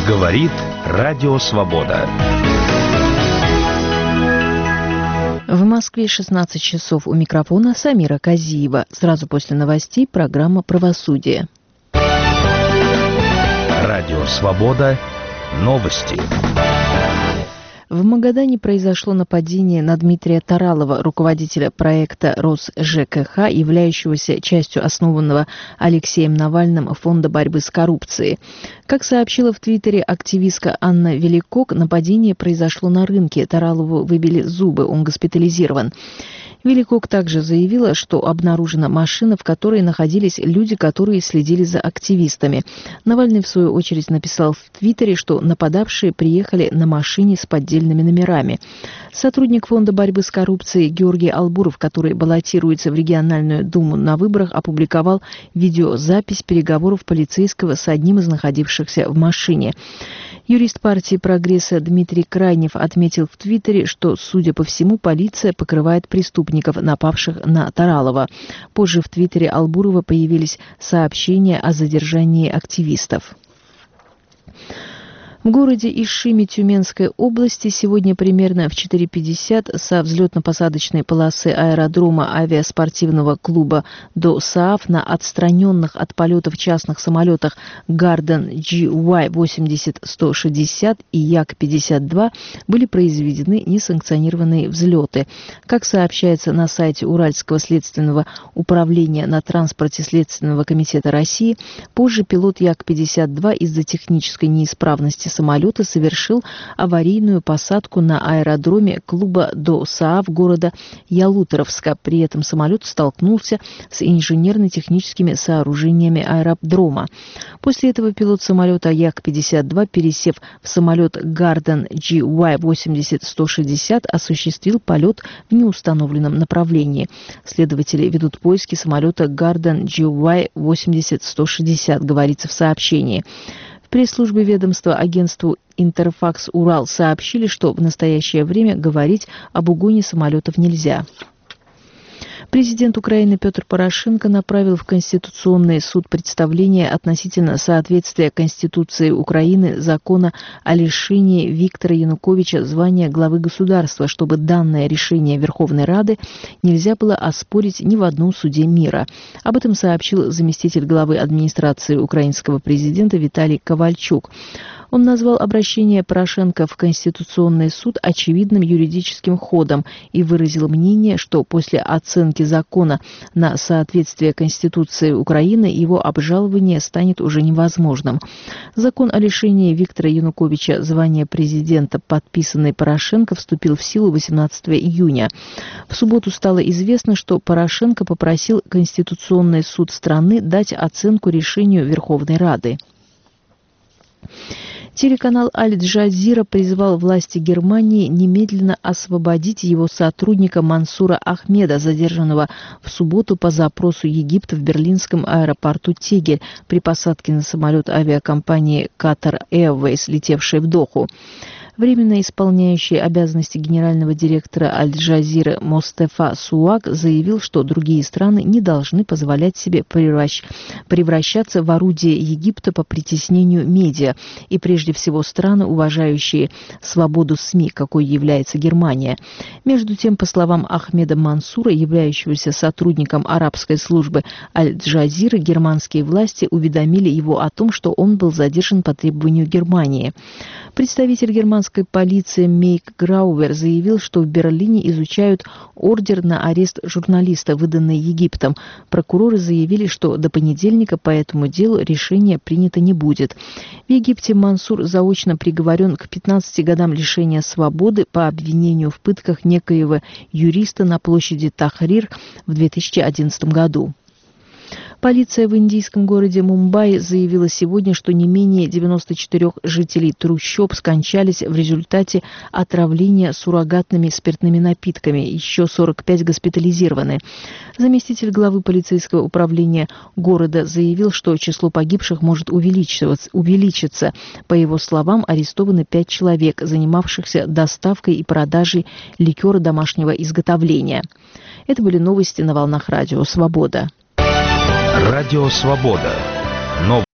Говорит Радио Свобода. В Москве 16 часов. У микрофона Самира Казиева. Сразу после новостей программа «Правосудие». Радио Свобода. Новости. В Магадане произошло нападение на Дмитрия Таралова, руководителя проекта РосЖКХ, являющегося частью основанного Алексеем Навальным фонда борьбы с коррупцией. Как сообщила в Твиттере активистка Анна Великок, нападение произошло на рынке. Таралову выбили зубы, он госпитализирован. Великок также заявила, что обнаружена машина, в которой находились люди, которые следили за активистами. Навальный, в свою очередь, написал в Твиттере, что нападавшие приехали на машине с поддельными номерами. Сотрудник фонда борьбы с коррупцией Георгий Албуров, который баллотируется в региональную думу на выборах, опубликовал видеозапись переговоров полицейского с одним из находившихся в машине. Юрист партии «Прогресса» Дмитрий Крайнев отметил в Твиттере, что, судя по всему, полиция покрывает преступников, напавших на Таралова. Позже в Твиттере Албурова появились сообщения о задержании активистов. В городе Ишиме Тюменской области сегодня примерно в 4:50 со взлетно-посадочной полосы аэродрома авиаспортивного клуба до СААФ на отстраненных от полетов частных самолетах Gardon GY-80-160 и Як-52 были произведены несанкционированные взлеты. Как сообщается на сайте Уральского следственного управления на транспорте Следственного комитета России, позже пилот Як-52 из-за технической неисправности самолета совершил аварийную посадку на аэродроме клуба до СААФ города Ялуторовска. При этом самолет столкнулся с инженерно-техническими сооружениями аэродрома. После этого пилот самолета Як-52, пересев в самолет Gardon GY-80-160, осуществил полет в неустановленном направлении. Следователи ведут поиски самолета Gardon GY-80-160, говорится в сообщении. В пресс-службе ведомства агентству «Интерфакс Урал» сообщили, что в настоящее время говорить об угоне самолетов нельзя. Президент Украины Петр Порошенко направил в Конституционный суд представление относительно соответствия Конституции Украины закона о лишении Виктора Януковича звания главы государства, чтобы данное решение Верховной Рады нельзя было оспорить ни в одном суде мира. Об этом сообщил заместитель главы администрации украинского президента Виталий Ковальчук. Он назвал обращение Порошенко в Конституционный суд очевидным юридическим ходом и выразил мнение, что после оценки закона на соответствие Конституции Украины его обжалование станет уже невозможным. Закон о лишении Виктора Януковича звания президента, подписанный Порошенко, вступил в силу 18 июня. В субботу стало известно, что Порошенко попросил Конституционный суд страны дать оценку решению Верховной Рады. Телеканал «Аль-Джазира» призвал власти Германии немедленно освободить его сотрудника Мансура Ахмеда, задержанного в субботу по запросу Египта в берлинском аэропорту Тегель при посадке на самолет авиакомпании Qatar Airways, летевшей в Доху. Временно исполняющий обязанности генерального директора «Аль-Джазиры» Мостефа Суак заявил, что другие страны не должны позволять себе превращаться в орудие Египта по притеснению медиа, и прежде всего страны, уважающие свободу СМИ, какой является Германия. Между тем, по словам Ахмеда Мансура, являющегося сотрудником арабской службы «Аль-Джазиры», германские власти уведомили его о том, что он был задержан по требованию Германии. Представитель германской полиции Мейк Граувер заявил, что в Берлине изучают ордер на арест журналиста, выданный Египтом. Прокуроры заявили, что до понедельника по этому делу решение принято не будет. В Египте Мансур заочно приговорен к 15 годам лишения свободы по обвинению в пытках некоего юриста на площади Тахрир в 2011 году. Полиция в индийском городе Мумбаи заявила сегодня, что не менее 94 жителей трущоб скончались в результате отравления суррогатными спиртными напитками. Еще 45 госпитализированы. Заместитель главы полицейского управления города заявил, что число погибших может увеличиться. По его словам, арестованы 5 человек, занимавшихся доставкой и продажей ликера домашнего изготовления. Это были новости на волнах Радио Свобода. Радио Свобода.